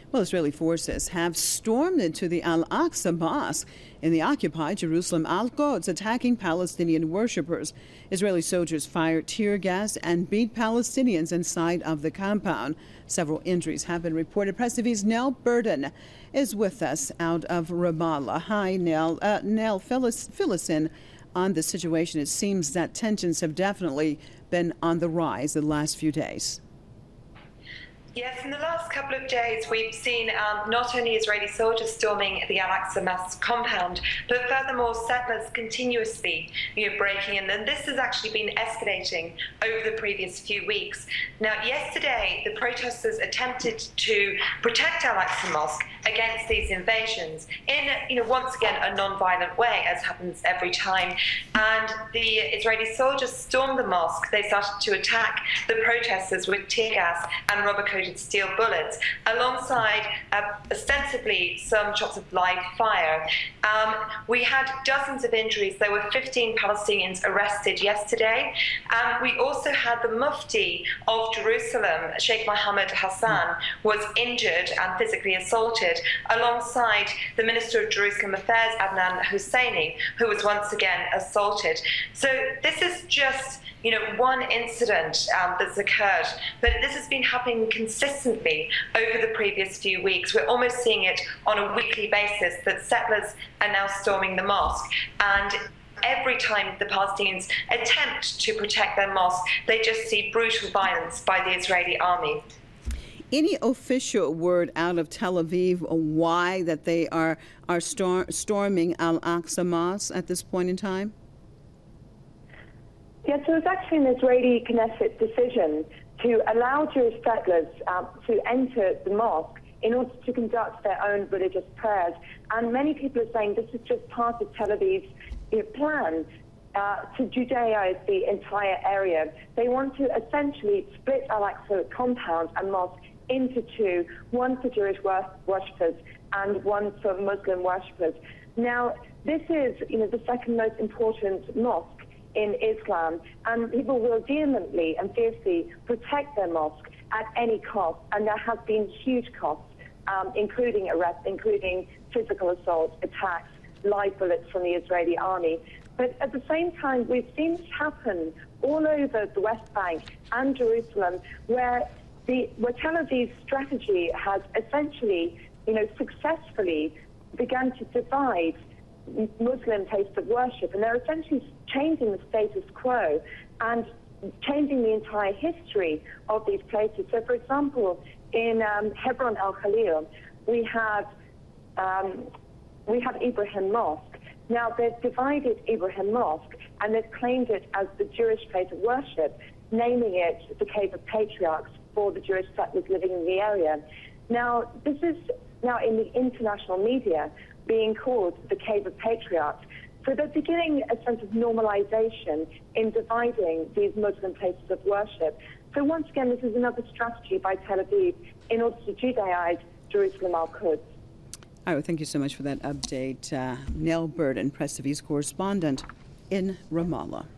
Well, Israeli forces have stormed into the Al-Aqsa Mosque in the occupied Jerusalem Al-Quds, attacking Palestinian worshippers. Israeli soldiers fired tear gas and beat Palestinians inside of the compound. Several injuries have been reported. Press TV's Nell Burden is with us out of Ramallah. Hi, Nell. Nell, fill us in on the situation. It seems that tensions have definitely been on the rise the last few days. Yes, in the last couple of days, we've seen not only Israeli soldiers storming the Al-Aqsa Mosque compound, but furthermore, settlers continuously breaking in. And this has actually been escalating over the previous few weeks. Now, yesterday, the protesters attempted to protect Al-Aqsa Mosque against these invasions in, once again, a non-violent way, as happens every time. And the Israeli soldiers stormed the mosque. They started to attack the protesters with tear gas and rubber-coated steel bullets, alongside ostensibly some shots of live fire. We had dozens of injuries. There were 15 Palestinians arrested yesterday. We also had the Mufti of Jerusalem, Sheikh Mohammed Hassan, was injured and physically assaulted, alongside the Minister of Jerusalem Affairs, Adnan Husseini, who was once again assaulted. So this is just one incident that's occurred, but this has been happening consistently over the previous few weeks. We're almost seeing it on a weekly basis that settlers are now storming the mosque, and every time the Palestinians attempt to protect their mosque, they just see brutal violence by the Israeli army. Any official word out of Tel Aviv why that they are storming Al-Aqsa Mosque at this point in time? Yes, so it's actually an Israeli Knesset decision to allow Jewish settlers to enter the mosque in order to conduct their own religious prayers. And many people are saying this is just part of Tel Aviv's plan to Judaize the entire area. They want to essentially split Al-Aqsa compound and mosque into two, one for Jewish worshippers and one for Muslim worshippers. Now, this is the second most important mosque in Islam, and people will vehemently and fiercely protect their mosque at any cost, and there have been huge costs, including arrests, including physical assault, attacks, live bullets from the Israeli army. But at the same time, we've seen this happen all over the West Bank and Jerusalem, where Tel Aviv's strategy has essentially, successfully begun to divide Muslim places of worship, and they're essentially changing the status quo and changing the entire history of these places. So, for example, in Hebron Al Khalil, we have Ibrahim Mosque. Now, they've divided Ibrahim Mosque and they've claimed it as the Jewish place of worship, naming it the Cave of Patriarchs for the Jewish settlers living in the area. Now, this is now in the international media being called the Cave of Patriarchs. So they're beginning a sense of normalization in dividing these Muslim places of worship. So once again, this is another strategy by Tel Aviv in order to Judaize Jerusalem Al-Quds. All right, well, thank you so much for that update. Nell Burden, Press TV's correspondent in Ramallah.